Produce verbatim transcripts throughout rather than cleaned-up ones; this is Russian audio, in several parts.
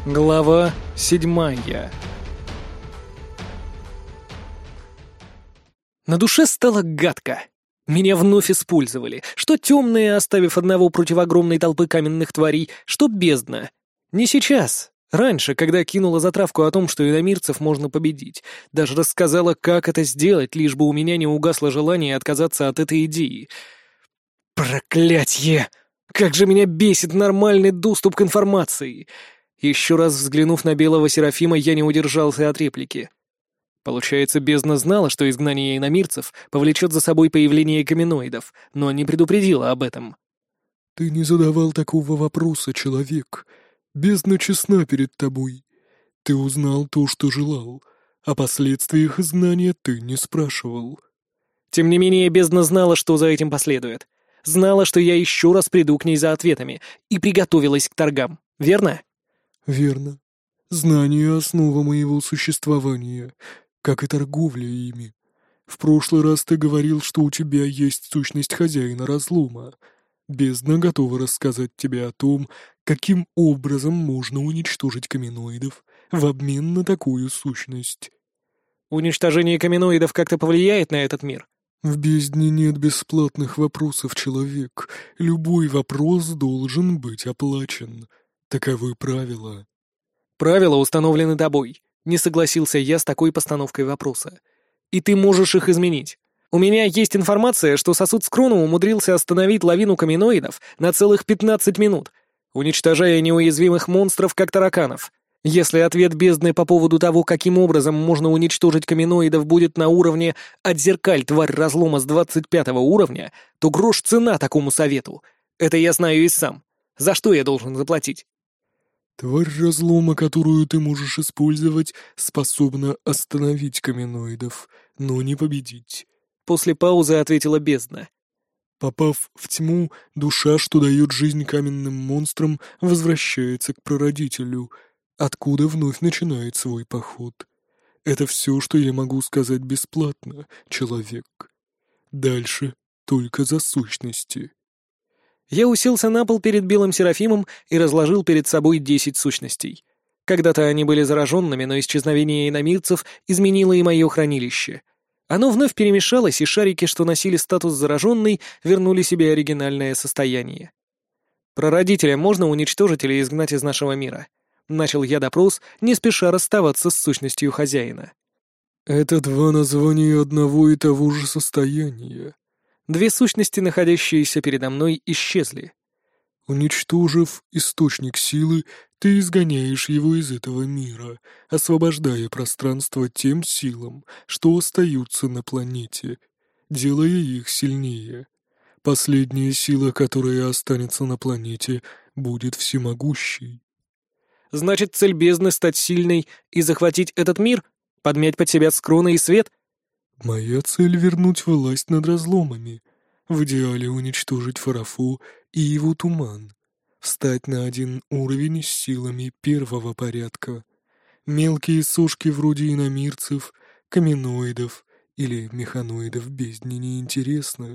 Глава седьмая. На душе стало гадко. Меня вновь использовали. Что темные, оставив одного против огромной толпы каменных тварей, что бездна. Не сейчас. Раньше, когда кинула затравку о том, что иномирцев можно победить. Даже рассказала, как это сделать, лишь бы у меня не угасло желание отказаться от этой идеи. Проклятье! Как же меня бесит нормальный доступ к информации! Еще раз взглянув на белого Серафима, я не удержался от реплики. Получается, бездна знала, что изгнание иномирцев повлечет за собой появление каменоидов, но не предупредила об этом. «Ты не задавал такого вопроса, человек. Бездна честна перед тобой. Ты узнал то, что желал. О последствиях изгнания ты не спрашивал». Тем не менее, бездна знала, что за этим последует. Знала, что я еще раз приду к ней за ответами, и приготовилась к торгам, верно? «Верно. Знание — основа моего существования, как и торговля ими. В прошлый раз ты говорил, что у тебя есть сущность хозяина разлома. Бездна готова рассказать тебе о том, каким образом можно уничтожить каменоидов в обмен на такую сущность». Уничтожение каменоидов как-то повлияет на этот мир? «В бездне нет бесплатных вопросов, человек. Любой вопрос должен быть оплачен. Таковы правила». Правила установлены тобой. Не согласился я с такой постановкой вопроса. И ты можешь их изменить. У меня есть информация, что сосуд Скрона умудрился остановить лавину каменоидов на целых пятнадцать минут, уничтожая неуязвимых монстров, как тараканов. Если ответ бездны по поводу того, каким образом можно уничтожить каменоидов, будет на уровне «отзеркаль, тварь разлома с двадцать пятого уровня», то грош цена такому совету. Это я знаю и сам. За что я должен заплатить? «Тварь разлома, которую ты можешь использовать, способна остановить каменоидов, но не победить». После паузы ответила бездна. Попав в тьму, душа, что дает жизнь каменным монстрам, возвращается к прародителю, откуда вновь начинает свой поход. Это все, что я могу сказать бесплатно, человек. Дальше только за сущности. Я уселся на пол перед белым Серафимом и разложил перед собой десять сущностей. Когда-то они были зараженными, но исчезновение иномирцев изменило и мое хранилище. Оно вновь перемешалось, и шарики, что носили статус зараженный, вернули себе оригинальное состояние. «Прародителя можно уничтожить или изгнать из нашего мира?» Начал я допрос, не спеша расставаться с сущностью хозяина. Это два названия одного и того же состояния. Две сущности, находящиеся передо мной, исчезли. Уничтожив источник силы, ты изгоняешь его из этого мира, освобождая пространство тем силам, что остаются на планете, делая их сильнее. Последняя сила, которая останется на планете, будет всемогущей. Значит, цель бездны — стать сильной и захватить этот мир? Подмять под себя Скрона и свет? Моя цель — вернуть власть над разломами. В идеале уничтожить Фарафу и его туман. Встать на один уровень с силами первого порядка. Мелкие сошки вроде иномирцев, каменоидов или механоидов бездне неинтересны.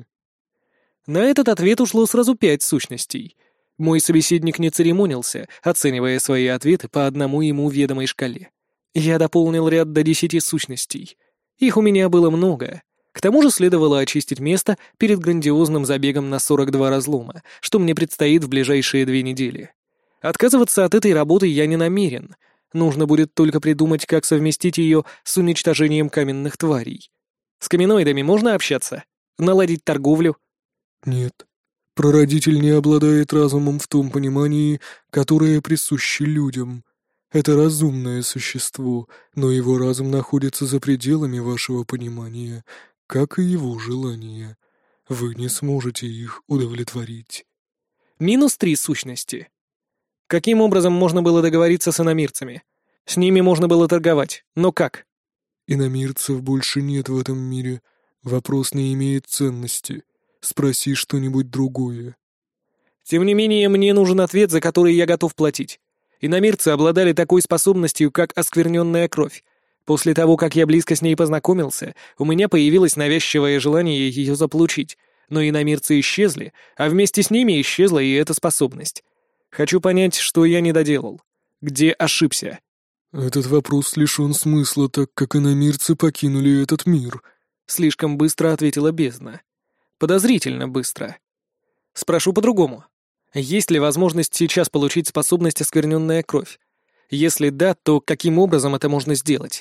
На этот ответ ушло сразу пять сущностей. Мой собеседник не церемонился, оценивая свои ответы по одному ему ведомой шкале. Я дополнил ряд до десяти сущностей. Их у меня было много. К тому же следовало очистить место перед грандиозным забегом на сорок два разлома, что мне предстоит в ближайшие две недели. Отказываться от этой работы я не намерен. Нужно будет только придумать, как совместить ее с уничтожением каменных тварей. С каменоидами можно общаться? Наладить торговлю? Нет. Прародитель не обладает разумом в том понимании, которое присуще людям. Это разумное существо, но его разум находится за пределами вашего понимания, как и его желания. Вы не сможете их удовлетворить. Минус три сущности. Каким образом можно было договориться с иномирцами? С ними можно было торговать, но как? Иномирцев больше нет в этом мире. Вопрос не имеет ценности. Спроси что-нибудь другое. Тем не менее, мне нужен ответ, за который я готов платить. Иномирцы обладали такой способностью, как оскверненная кровь. После того, как я близко с ней познакомился, у меня появилось навязчивое желание ее заполучить, но иномирцы исчезли, а вместе с ними исчезла и эта способность. Хочу понять, что я не доделал. Где ошибся?» «Этот вопрос лишен смысла, так как иномирцы покинули этот мир», — слишком быстро ответила бездна. Подозрительно быстро. Спрошу по-другому. Есть ли возможность сейчас получить способность оскверненная кровь? Если да, то каким образом это можно сделать?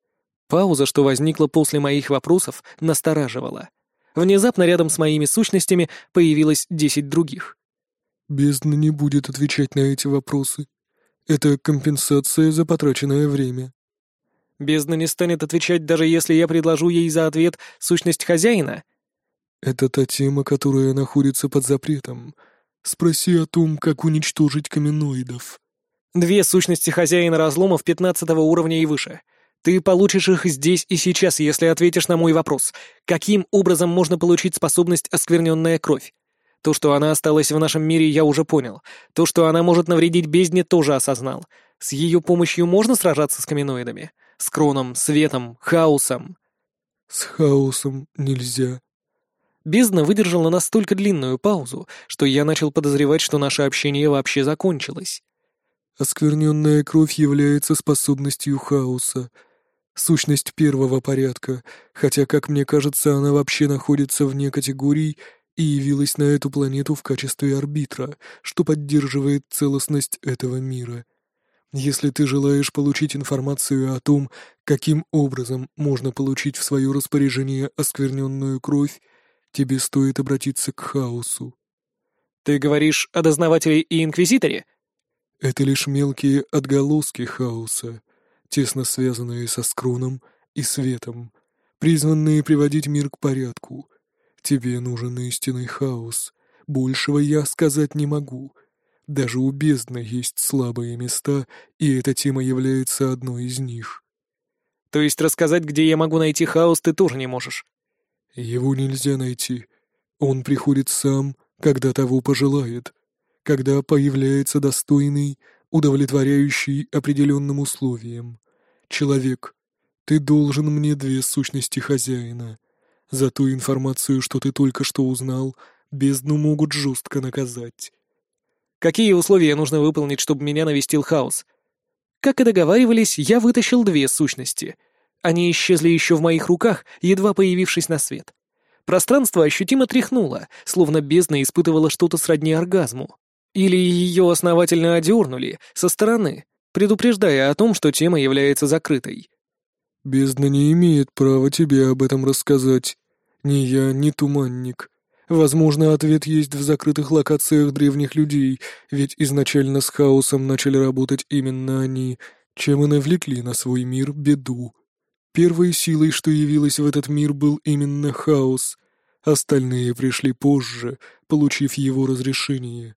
Пауза, что возникла после моих вопросов, настораживала. Внезапно рядом с моими сущностями появилось десять других. «Бездна не будет отвечать на эти вопросы. Это компенсация за потраченное время». Бездна не станет отвечать, даже если я предложу ей за ответ сущность хозяина? Это та тема, которая находится под запретом. Спроси о том, как уничтожить каменоидов. Две сущности хозяина разломов пятнадцатого уровня и выше. Ты получишь их здесь и сейчас, если ответишь на мой вопрос. Каким образом можно получить способность оскверненная кровь? То, что она осталась в нашем мире, я уже понял. То, что она может навредить бездне, тоже осознал. С ее помощью можно сражаться с каменоидами? С Кроном, Светом, Хаосом? С Хаосом нельзя. Бездна выдержала настолько длинную паузу, что я начал подозревать, что наше общение вообще закончилось. Оскверненная кровь является способностью Хаоса. Сущность первого порядка, хотя, как мне кажется, она вообще находится вне категорий и явилась на эту планету в качестве арбитра, что поддерживает целостность этого мира. Если ты желаешь получить информацию о том, каким образом можно получить в свое распоряжение оскверненную кровь, тебе стоит обратиться к Хаосу. Ты говоришь о дознавателе и инквизиторе? Это лишь мелкие отголоски Хаоса, тесно связанные со Скроном и Светом, призванные приводить мир к порядку. Тебе нужен истинный Хаос. Большего я сказать не могу. Даже у бездны есть слабые места, и эта тема является одной из них. То есть рассказать, где я могу найти Хаос, ты тоже не можешь? Его нельзя найти. Он приходит сам, когда того пожелает, когда появляется достойный, удовлетворяющий определенным условиям. Человек, ты должен мне две сущности хозяина. За ту информацию, что ты только что узнал, бездну могут жестко наказать. Какие условия нужно выполнить, чтобы меня навестил Хаос? Как и договаривались, я вытащил две сущности. Они исчезли еще в моих руках, едва появившись на свет. Пространство ощутимо тряхнуло, словно бездна испытывала что-то сродни оргазму. Или ее основательно одернули со стороны, предупреждая о том, что тема является закрытой. «Бездна не имеет права тебе об этом рассказать. Ни я, ни Туманник. Возможно, ответ есть в закрытых локациях древних людей, ведь изначально с Хаосом начали работать именно они, чем и навлекли на свой мир беду. Первой силой, что явилась в этот мир, был именно Хаос. Остальные пришли позже, получив его разрешение».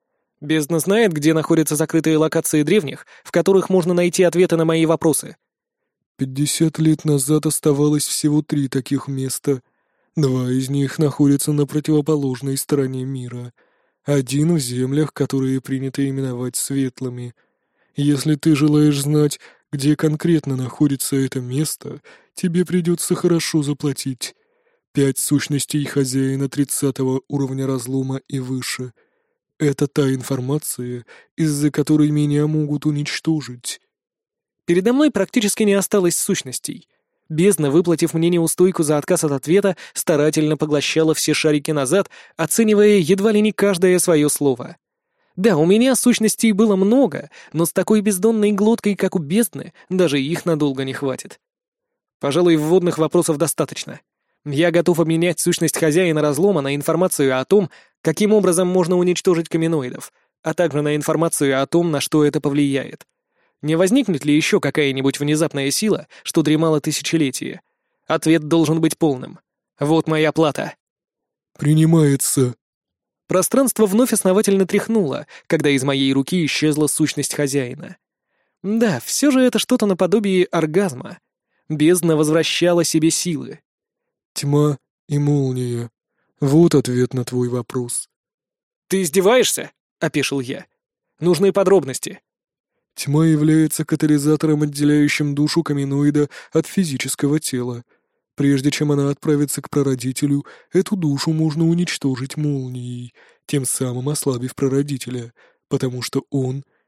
Бездна знает, где находятся закрытые локации древних, в которых можно найти ответы на мои вопросы. Пятьдесят лет назад оставалось всего три таких места. Два из них находятся на противоположной стороне мира. Один в землях, которые принято именовать светлыми. Если ты желаешь знать, где конкретно находится это место, тебе придется хорошо заплатить. Пять сущностей хозяина тридцатого уровня разлома и выше. Это та информация, из-за которой меня могут уничтожить. Передо мной практически не осталось сущностей. Бездна, выплатив мне неустойку за отказ от ответа, старательно поглощала все шарики назад, оценивая едва ли не каждое свое слово. Да, у меня сущностей было много, но с такой бездонной глоткой, как у бездны, даже их надолго не хватит. Пожалуй, вводных вопросов достаточно. Я готов обменять сущность хозяина разлома на информацию о том, каким образом можно уничтожить каменоидов, а также на информацию о том, на что это повлияет. Не возникнет ли еще какая-нибудь внезапная сила, что дремала тысячелетия? Ответ должен быть полным. Вот моя плата. «Принимается». Пространство вновь основательно тряхнуло, когда из моей руки исчезла сущность хозяина. Да, все же это что-то наподобие оргазма. Бездна возвращала себе силы. «Тьма и молния. Вот ответ на твой вопрос». «Ты издеваешься?» — опешил я. «Нужны подробности». Тьма является катализатором, отделяющим душу каменоида от физического тела. Прежде чем она отправится к прародителю, эту душу можно уничтожить молнией, тем самым ослабив прародителя, потому что он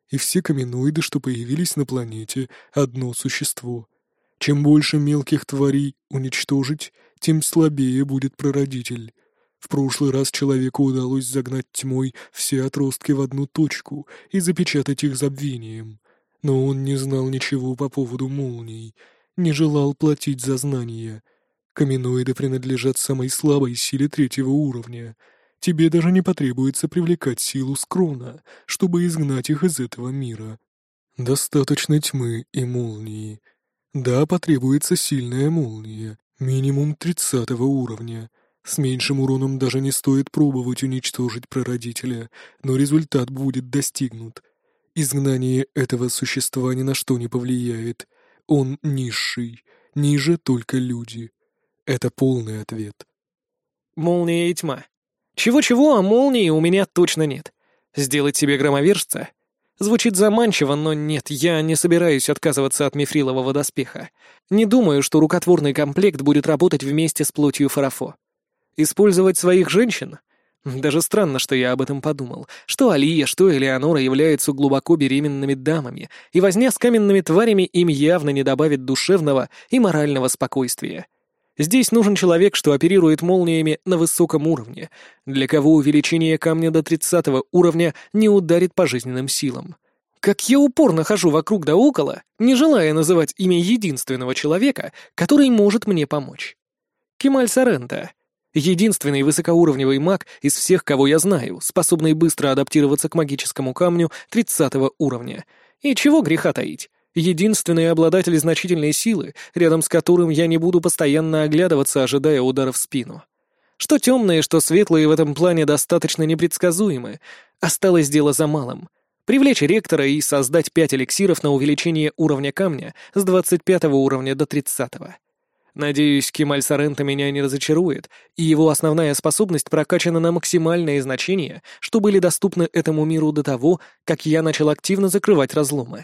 И все каменоиды, что появились на планете, одно существо. Чем больше мелких тварей уничтожить, тем слабее будет прародитель. В прошлый раз человеку удалось загнать тьмой все отростки в одну точку и запечатать их забвением. Но он не знал ничего по поводу молний, не желал платить за знания. Каменоиды принадлежат самой слабой силе третьего уровня. Тебе даже не потребуется привлекать силу Скрона, чтобы изгнать их из этого мира. Достаточно тьмы и молнии. Да, потребуется сильная молния, минимум тридцатого уровня. С меньшим уроном даже не стоит пробовать уничтожить прародителя, но результат будет достигнут. Изгнание этого существа ни на что не повлияет. Он низший, ниже только люди. Это полный ответ. Молния и тьма. Чего-чего, а молнии у меня точно нет. Сделать себе громовержца? Звучит заманчиво, но нет, я не собираюсь отказываться от мифрилового доспеха. Не думаю, что рукотворный комплект будет работать вместе с плотью Фарафо. Использовать своих женщин? Даже странно, что я об этом подумал. Что Алия, что Элеонора являются глубоко беременными дамами, и возня с каменными тварями им явно не добавит душевного и морального спокойствия. Здесь нужен человек, что оперирует молниями на высоком уровне, для кого увеличение камня до тридцатого уровня не ударит по жизненным силам. Как я упорно хожу вокруг да около, не желая называть имя единственного человека, который может мне помочь. Кемаль Соренто. Единственный высокоуровневый маг из всех, кого я знаю, способный быстро адаптироваться к магическому камню тридцатого уровня. И чего греха таить? Единственный обладатель значительной силы, рядом с которым я не буду постоянно оглядываться, ожидая удара в спину. Что темные, что светлые в этом плане достаточно непредсказуемы. Осталось дело за малым. Привлечь ректора и создать пять эликсиров на увеличение уровня камня с двадцать пятого уровня до тридцатого. Надеюсь, Кемаль Соренто меня не разочарует, и его основная способность прокачана на максимальные значения, что были доступны этому миру до того, как я начал активно закрывать разломы.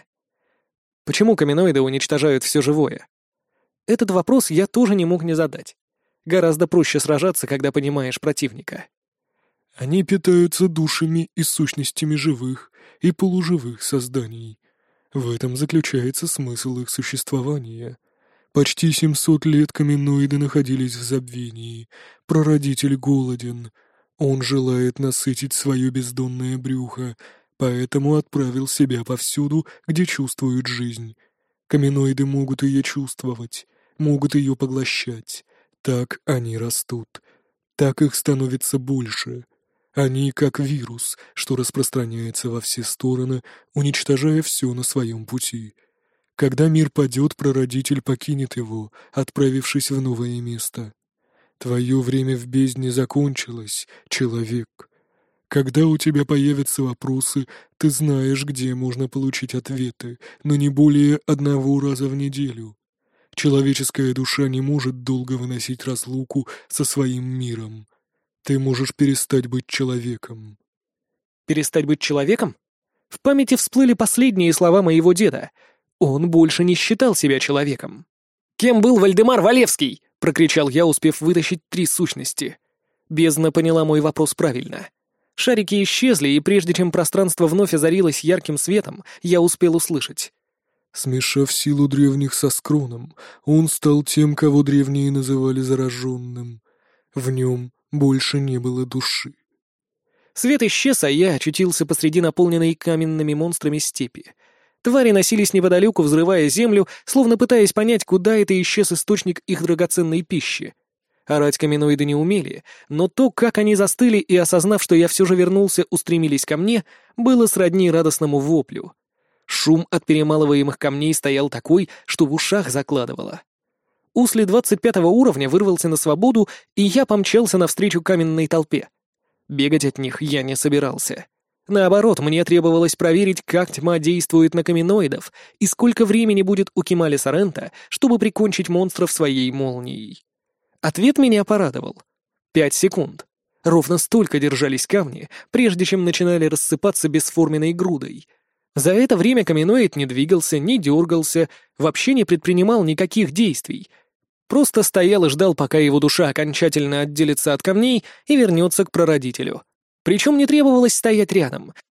Почему каменоиды уничтожают все живое? Этот вопрос я тоже не мог не задать. Гораздо проще сражаться, когда понимаешь противника. Они питаются душами и сущностями живых и полуживых созданий. В этом заключается смысл их существования. Почти семьсот лет каменоиды находились в забвении. Прародитель голоден. Он желает насытить свое бездонное брюхо, поэтому отправил себя повсюду, где чувствуют жизнь. Каменоиды могут ее чувствовать, могут ее поглощать. Так они растут. Так их становится больше. Они как вирус, что распространяется во все стороны, уничтожая все на своем пути. Когда мир падет, прародитель покинет его, отправившись в новое место. Твое время в бездне закончилось, человек. Когда у тебя появятся вопросы, ты знаешь, где можно получить ответы, но не более одного раза в неделю. Человеческая душа не может долго выносить разлуку со своим миром. Ты можешь перестать быть человеком. Перестать быть человеком? В памяти всплыли последние слова моего деда. Он больше не считал себя человеком. «Кем был Вальдемар Валевский?» — прокричал я, успев вытащить три сущности. Бездна поняла мой вопрос правильно. Шарики исчезли, и прежде чем пространство вновь озарилось ярким светом, я успел услышать. Смешав силу древних со Скроном, он стал тем, кого древние называли зараженным. В нем больше не было души. Свет исчез, а я очутился посреди наполненной каменными монстрами степи. Твари носились неподалеку, взрывая землю, словно пытаясь понять, куда это исчез источник их драгоценной пищи. Орать каменоиды не умели, но то, как они застыли и, осознав, что я все же вернулся, устремились ко мне, было сродни радостному воплю. Шум от перемалываемых камней стоял такой, что в ушах закладывало. Усли двадцать пятого уровня вырвался на свободу, и я помчался навстречу каменной толпе. Бегать от них я не собирался. Наоборот, мне требовалось проверить, как тьма действует на каменоидов и сколько времени будет у Кемаля Соренто, чтобы прикончить монстров своей молнией. Ответ меня порадовал. Пять секунд. Ровно столько держались камни, прежде чем начинали рассыпаться бесформенной грудой. За это время каменоид не двигался, не дергался, вообще не предпринимал никаких действий. Просто стоял и ждал, пока его душа окончательно отделится от камней и вернется к прародителю. Причем не требовалось стоять рядом.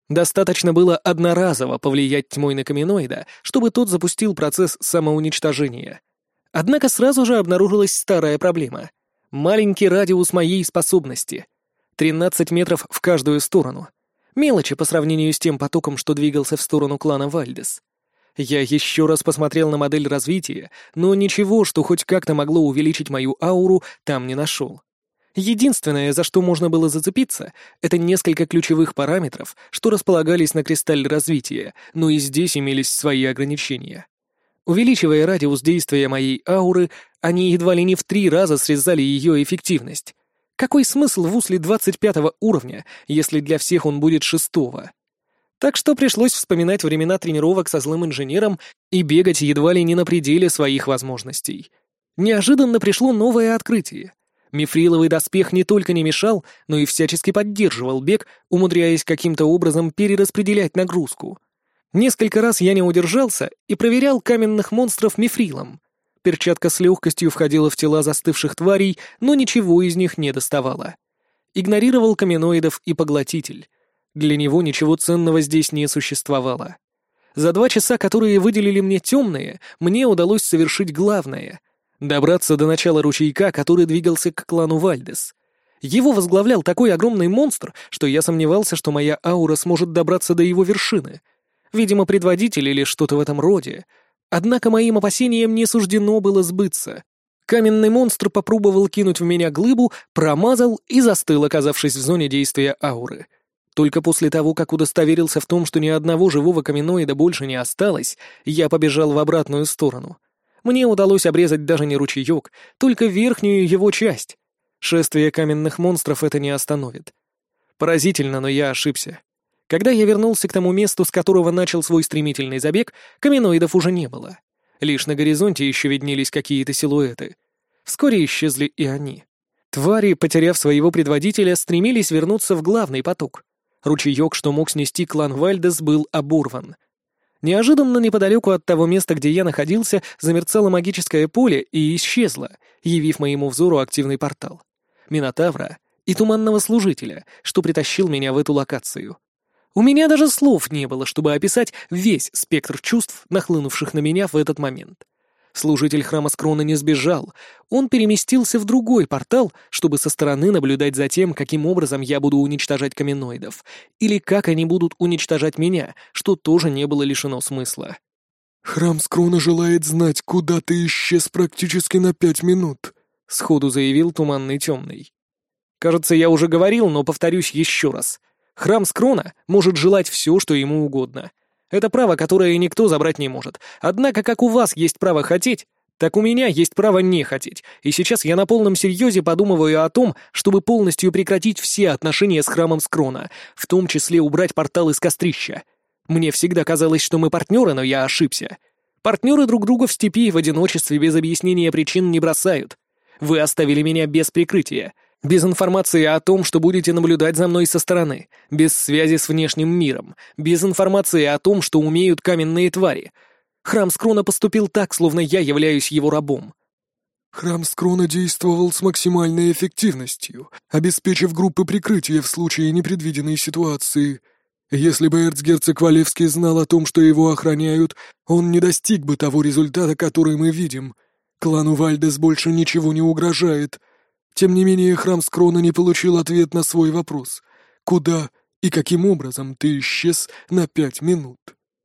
Достаточно было одноразово повлиять тьмой на каменоида, чтобы тот запустил процесс самоуничтожения. Однако сразу же обнаружилась старая проблема. Маленький радиус моей способности. тринадцать метров в каждую сторону. Мелочи по сравнению с тем потоком, что двигался в сторону клана Вальдес. Я еще раз посмотрел на модель развития, но ничего, что хоть как-то могло увеличить мою ауру, там не нашел. Единственное, за что можно было зацепиться, это несколько ключевых параметров, что располагались на кристалле развития, но и здесь имелись свои ограничения. Увеличивая радиус действия моей ауры, они едва ли не в три раза срезали ее эффективность. Какой смысл в усле двадцать пятого уровня, если для всех он будет шестого? Так что пришлось вспоминать времена тренировок со злым инженером и бегать едва ли не на пределе своих возможностей. Неожиданно пришло новое открытие. Мифриловый доспех не только не мешал, но и всячески поддерживал бег, умудряясь каким-то образом перераспределять нагрузку. Несколько раз я не удержался и проверял каменных монстров мифрилом. Перчатка с легкостью входила в тела застывших тварей, но ничего из них не доставало. Игнорировал каменоидов и поглотитель. Для него ничего ценного здесь не существовало. За два часа, которые выделили мне темные, мне удалось совершить главное — добраться до начала ручейка, который двигался к клану Вальдес. Его возглавлял такой огромный монстр, что я сомневался, что моя аура сможет добраться до его вершины. Видимо, предводитель или что-то в этом роде. Однако моим опасениям не суждено было сбыться. Каменный монстр попробовал кинуть в меня глыбу, промазал и застыл, оказавшись в зоне действия ауры. Только после того, как удостоверился в том, что ни одного живого каменоида больше не осталось, я побежал в обратную сторону. Мне удалось обрезать даже не ручеек, только верхнюю его часть. Шествие каменных монстров это не остановит. Поразительно, но я ошибся. Когда я вернулся к тому месту, с которого начал свой стремительный забег, каменоидов уже не было. Лишь на горизонте еще виднелись какие-то силуэты. Вскоре исчезли и они. Твари, потеряв своего предводителя, стремились вернуться в главный поток. Ручеек, что мог снести клан Вальдес, был оборван. Неожиданно неподалеку от того места, где я находился, замерцало магическое поле и исчезло, явив моему взору активный портал. Минотавра и Туманного Служителя, что притащил меня в эту локацию. У меня даже слов не было, чтобы описать весь спектр чувств, нахлынувших на меня в этот момент. Служитель храма Скрона не сбежал, он переместился в другой портал, чтобы со стороны наблюдать за тем, каким образом я буду уничтожать каменоидов, или как они будут уничтожать меня, что тоже не было лишено смысла. «Храм Скрона желает знать, куда ты исчез практически на пять минут», — сходу заявил Туманный Темный. «Кажется, я уже говорил, но повторюсь еще раз. Храм Скрона может желать все, что ему угодно. Это право, которое никто забрать не может. Однако, как у вас есть право хотеть, так у меня есть право не хотеть. И сейчас я на полном серьезе подумываю о том, чтобы полностью прекратить все отношения с храмом Скрона, в том числе убрать портал из Кострища. Мне всегда казалось, что мы партнеры, но я ошибся. Партнеры друг друга в степи в одиночестве без объяснения причин не бросают. Вы оставили меня без прикрытия. Без информации о том, что будете наблюдать за мной со стороны, без связи с внешним миром, без информации о том, что умеют каменные твари. Храм Скрона поступил так, словно я являюсь его рабом. Храм Скрона действовал с максимальной эффективностью, обеспечив группы прикрытия в случае непредвиденной ситуации. Если бы эрцгерцог Валевский знал о том, что его охраняют, он не достиг бы того результата, который мы видим. Клану Вальдес больше ничего не угрожает. Тем не менее, храм Скрона не получил ответ на свой вопрос. Куда и каким образом ты исчез на пять минут?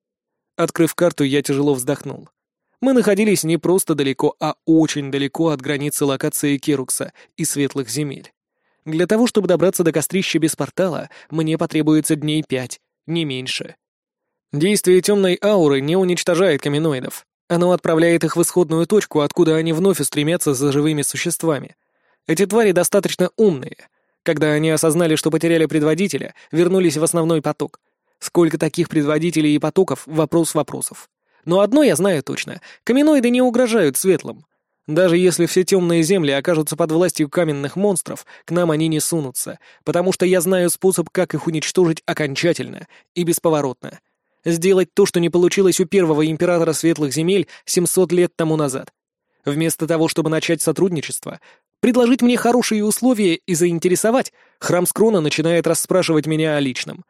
Открыв карту, я тяжело вздохнул. Мы находились не просто далеко, а очень далеко от границы локации Керукса и Светлых Земель. Для того, чтобы добраться до Кострища без портала, мне потребуется дней пять, не меньше. Действие темной ауры не уничтожает каменоидов. Оно отправляет их в исходную точку, откуда они вновь устремятся за живыми существами. Эти твари достаточно умные. Когда они осознали, что потеряли предводителя, вернулись в основной поток. Сколько таких предводителей и потоков — вопрос вопросов. Но одно я знаю точно — каменоиды не угрожают светлым. Даже если все темные земли окажутся под властью каменных монстров, к нам они не сунутся, потому что я знаю способ, как их уничтожить окончательно и бесповоротно. Сделать то, что не получилось у первого императора Светлых Земель семьсот лет тому назад. Вместо того, чтобы начать сотрудничество, предложить мне хорошие условия и заинтересовать, храм Скрона начинает расспрашивать меня о личном.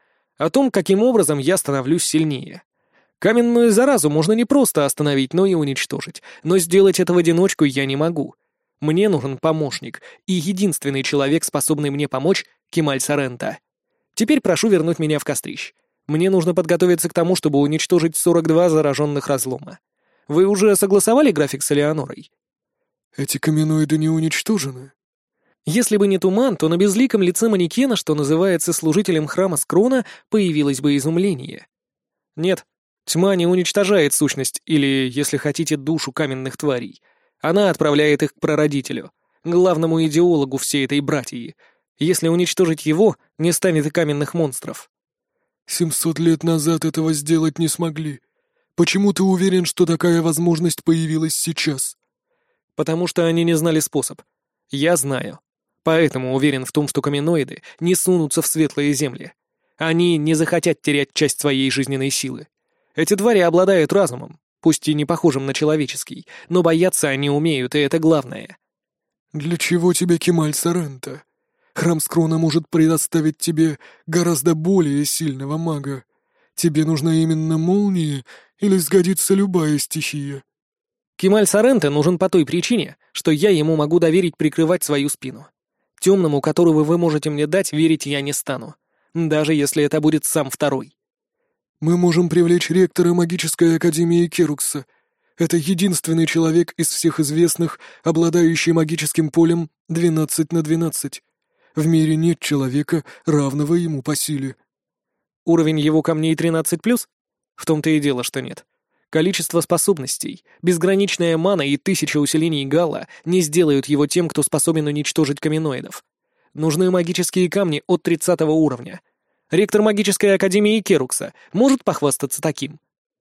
О том, каким образом я становлюсь сильнее. Каменную заразу можно не просто остановить, но и уничтожить. Но сделать это в одиночку я не могу. Мне нужен помощник, и единственный человек, способный мне помочь — Кемаль Сорента. Теперь прошу вернуть меня в Кострищ. Мне нужно подготовиться к тому, чтобы уничтожить сорок два зараженных разлома. Вы уже согласовали график с Элеонорой? Эти каменоиды не уничтожены. Если бы не туман, то на безликом лице манекена, что называется служителем храма Скрона, появилось бы изумление. Нет, тьма не уничтожает сущность, или, если хотите, душу каменных тварей. Она отправляет их к прародителю, главному идеологу всей этой братьи. Если уничтожить его, не станет и каменных монстров. Семьсот лет назад этого сделать не смогли. Почему ты уверен, что такая возможность появилась сейчас? Потому что они не знали способ. Я знаю. Поэтому уверен в том, что каменоиды не сунутся в светлые земли. Они не захотят терять часть своей жизненной силы. Эти твари обладают разумом, пусть и не похожим на человеческий, но бояться они умеют, и это главное. Для чего тебе Кемаль Сорента? Храм Скрона может предоставить тебе гораздо более сильного мага. Тебе нужна именно молния или сгодится любая стихия? Кемаль Сорента нужен по той причине, что я ему могу доверить прикрывать свою спину. Темному, которого вы можете мне дать, верить я не стану, даже если это будет сам второй. Мы можем привлечь ректора магической академии Керукса. Это единственный человек из всех известных, обладающий магическим полем двенадцать на двенадцать. В мире нет человека, равного ему по силе. Уровень его камней тринадцать плюс? В том-то и дело, что нет. Количество способностей, безграничная мана и тысяча усилений Галла не сделают его тем, кто способен уничтожить каменоидов. Нужны магические камни от тридцатого уровня. Ректор магической академии Керукса может похвастаться таким?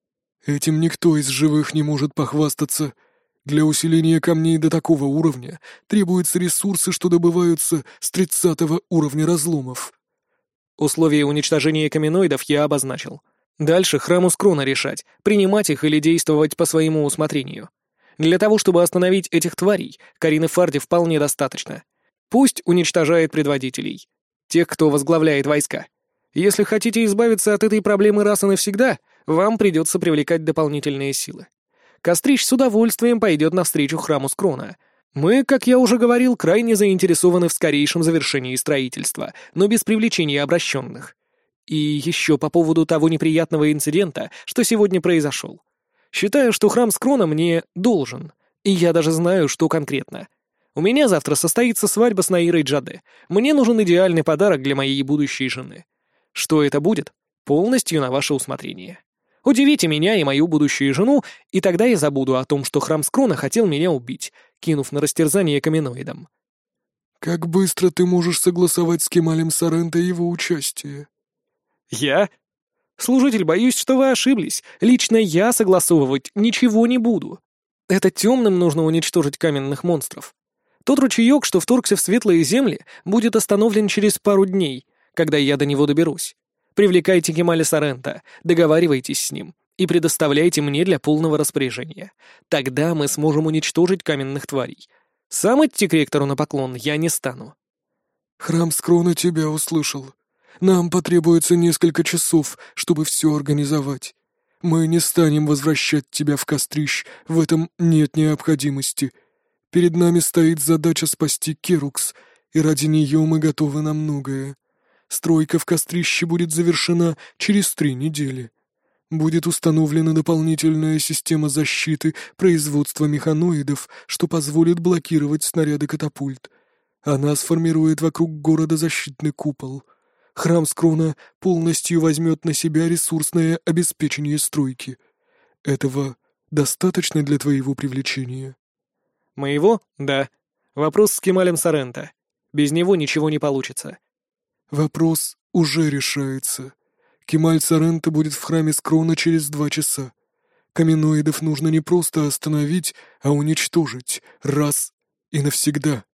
Этим никто из живых не может похвастаться. Для усиления камней до такого уровня требуются ресурсы, что добываются с тридцатого уровня разломов. Условия уничтожения каменоидов я обозначил. Дальше храму Скрона решать, принимать их или действовать по своему усмотрению. Для того, чтобы остановить этих тварей, Карины Фарди вполне достаточно. Пусть уничтожает предводителей. Тех, кто возглавляет войска. Если хотите избавиться от этой проблемы раз и навсегда, вам придется привлекать дополнительные силы. Кострищ с удовольствием пойдет навстречу храму Скрона. Мы, как я уже говорил, крайне заинтересованы в скорейшем завершении строительства, но без привлечения обращенных. И еще по поводу того неприятного инцидента, что сегодня произошел. Считаю, что храм Скрона мне должен, и я даже знаю, что конкретно. У меня завтра состоится свадьба с Наирой Джаде. Мне нужен идеальный подарок для моей будущей жены. Что это будет? Полностью на ваше усмотрение. Удивите меня и мою будущую жену, и тогда я забуду о том, что храм Скрона хотел меня убить, кинув на растерзание каменоидам. Как быстро ты можешь согласовать с Кемалем Сорента его участие? Я? Служитель, боюсь, что вы ошиблись. Лично я согласовывать ничего не буду. Это темным нужно уничтожить каменных монстров. Тот ручеек, что вторгся в светлые земли, будет остановлен через пару дней, когда я до него доберусь. Привлекайте Кемаля Сорента, договаривайтесь с ним и предоставляйте мне для полного распоряжения. Тогда мы сможем уничтожить каменных тварей. Сам идти к ректору на поклон я не стану. Храм Скрона тебя услышал. Нам потребуется несколько часов, чтобы все организовать. Мы не станем возвращать тебя в Кострищ, в этом нет необходимости. Перед нами стоит задача спасти Керукс, и ради нее мы готовы на многое. Стройка в Кострище будет завершена через три недели. Будет установлена дополнительная система защиты производства механоидов, что позволит блокировать снаряды катапульт. Она сформирует вокруг города защитный купол. Храм Скрона полностью возьмет на себя ресурсное обеспечение стройки. Этого достаточно для твоего привлечения? Моего? Да. Вопрос с Кемалем Сорента. Без него ничего не получится. Вопрос уже решается. Кемаль Сорента будет в храме Скрона через два часа. Каменоидов нужно не просто остановить, а уничтожить раз и навсегда.